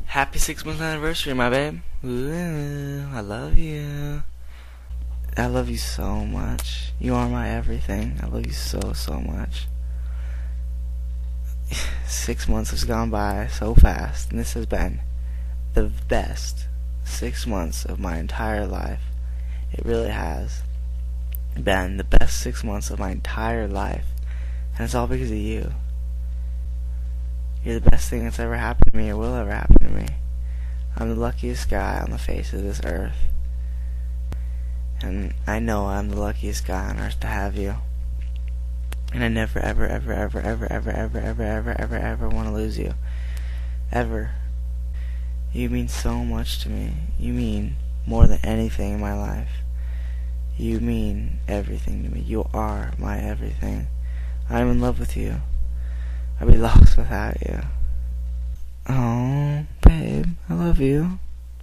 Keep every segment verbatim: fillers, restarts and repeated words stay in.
Happy six month anniversary, my babe. Ooh, I love you. I love you so much. You are my everything. I love you so, so much. Six months has gone by so fast, and this has been the best six months of my entire life. It really has been the best six months of my entire life, and it's all because of you. You're the best thing that's ever happened to me or will ever happen to me. I'm the luckiest guy on the face of this earth. And I know I'm the luckiest guy on earth to have you. And I never, ever, ever, ever, ever, ever, ever, ever, ever, ever, ever want to lose you. Ever. You mean so much to me. You mean more than anything in my life. You mean everything to me. You are my everything. I'm in love with you. I'd be lost without you. Oh, babe, I love you.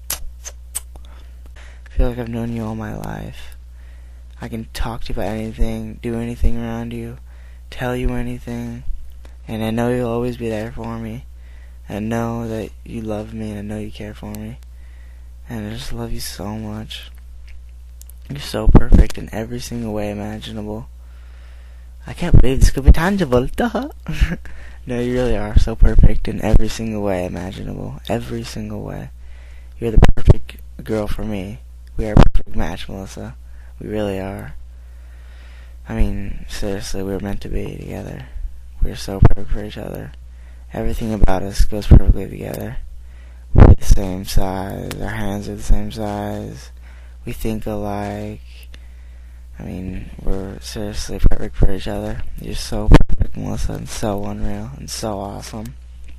I feel like I've known you all my life. I can talk to you about anything, do anything around you, tell you anything, and I know you'll always be there for me. I know that you love me, and I know you care for me. And I just love you so much. You're so perfect in every single way imaginable. I can't believe this could be tangible. Duh. No, you really are so perfect in every single way imaginable. Every single way. You're the perfect girl for me. We are a perfect match, Melissa. We really are. I mean, seriously, we were meant to be together. We're so perfect for each other. Everything about us goes perfectly together. We're the same size. Our hands are the same size. We think alike. I mean, we're seriously perfect for each other. You're so perfect, Melissa, and so unreal, and so awesome.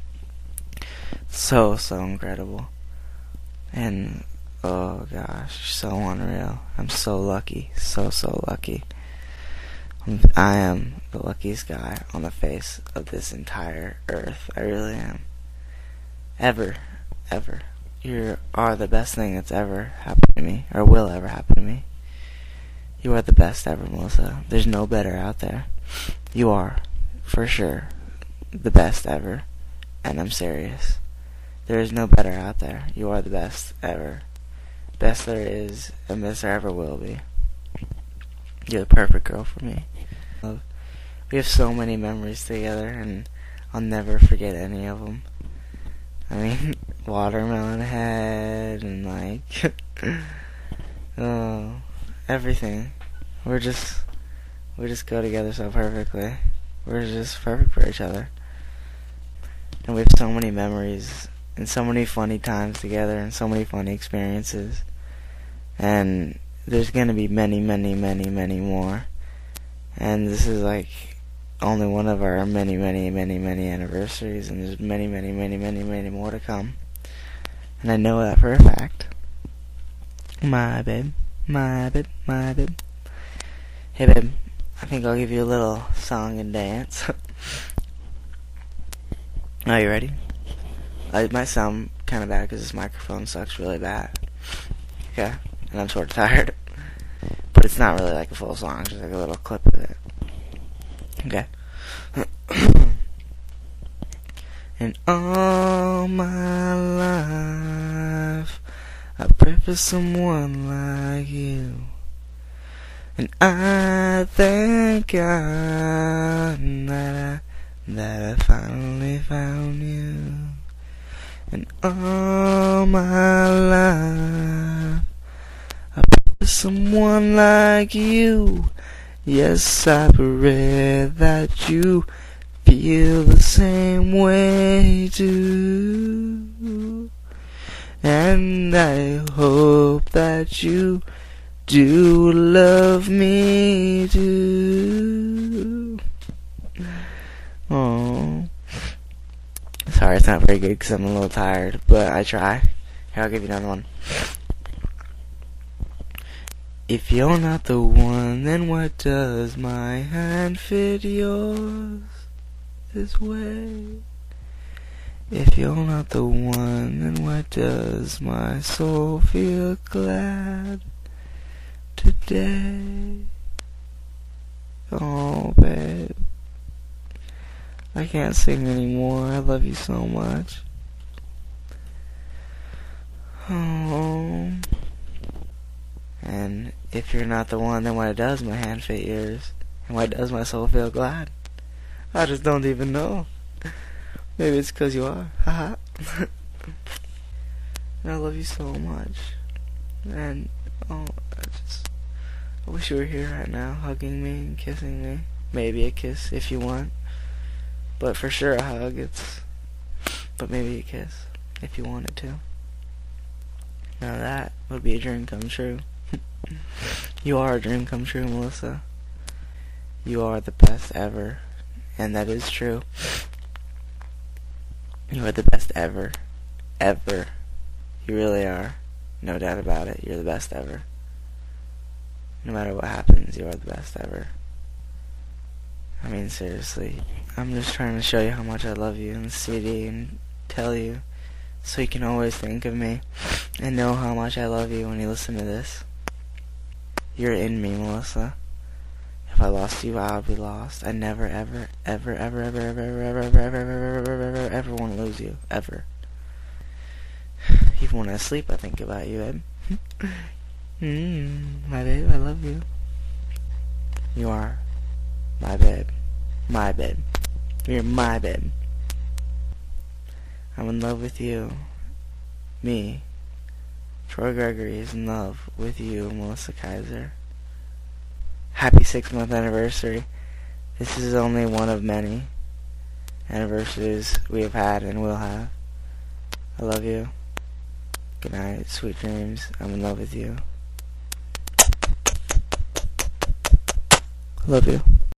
So, so incredible. And, oh gosh, so unreal. I'm so lucky, so, so lucky. I'm, I am the luckiest guy on the face of this entire earth. I really am. Ever, ever. You are the best thing that's ever happened to me, or will ever happen to me. You are the best ever, Melissa. There's no better out there. You are, for sure, the best ever. And I'm serious. There is no better out there. You are the best ever. Best there is, and best there ever will be. You're the perfect girl for me. We have so many memories together, and I'll never forget any of them. I mean, watermelon head, and like, oh... everything. We're just, we just go together so perfectly. We're just perfect for each other. And we have so many memories, and so many funny times together, and so many funny experiences. And there's gonna be many, many, many, many more. And this is like only one of our many, many, many, many anniversaries, and there's many, many, many, many, many more to come. And I know that for a fact. My babe. My babe, my babe. Hey babe, I think I'll give you a little song and dance. Are you ready? Uh, it might sound kind of bad because this microphone sucks really bad. Okay, and I'm sort of tired. But it's not really like a full song, it's just like a little clip of it. Okay. In all my life, I pray for someone like you, and I thank God that I, that I finally found you. And all my life, I pray for someone like you. Yes, I pray that you feel the same way too. And I hope that you do love me too. Oh, sorry, it's not very good because I'm a little tired, but I try. Here, I'll give you another one. If you're not the one, then what does my hand fit yours this way? If you're not the one, then why does my soul feel glad today? Oh, babe, I can't sing anymore. I love you so much. if you're not the one, then why does my hand fit yours? And why does my soul feel glad? I just don't even know. Maybe it's 'cause you are. Haha. And I love you so much. And, oh, I just... I wish you were here right now, hugging me and kissing me. Maybe a kiss if you want. But for sure a hug, it's... But maybe a kiss if you wanted to. Now that would be a dream come true. You are a dream come true, Melissa. You are the best ever. And that is true. You are the best ever. Ever. You really are. No doubt about it. You're the best ever. No matter what happens, you are the best ever. I mean, seriously. I'm just trying to show you how much I love you in the C D and tell you so you can always think of me and know how much I love you when you listen to this. You're in me, Melissa. If I lost you, I would be lost. I never, ever, ever, ever, ever, ever, ever, ever, ever, ever, ever, ever, ever, ever want to lose you. Ever. Even when I sleep, I think about you, Ed. Mmm, my babe, I love you. You are my babe. My babe. You're my babe. I'm in love with you. Me. Troy Gregory is in love with you, Melissa Kaiser. Happy six month anniversary. This is only one of many anniversaries we have had and will have. I love you. Good night, sweet dreams. I'm in love with you. Love you.